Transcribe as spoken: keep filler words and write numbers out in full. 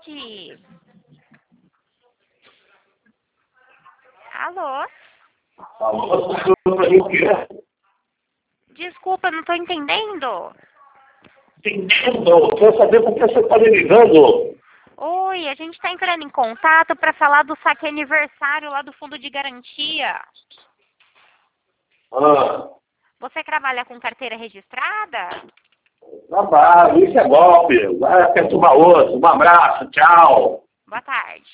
tarde. Alô? Alô, pra mim o que é? Desculpa, não tô entendendo. Entendo, quero saber por que você está me ligando. Oi, a gente tá entrando em contato para falar do saque aniversário lá do fundo de garantia. Ah, Você trabalha com carteira registrada? trabalho, isso é golpe. Vai perturbar outro. Um abraço, tchau. Boa tarde.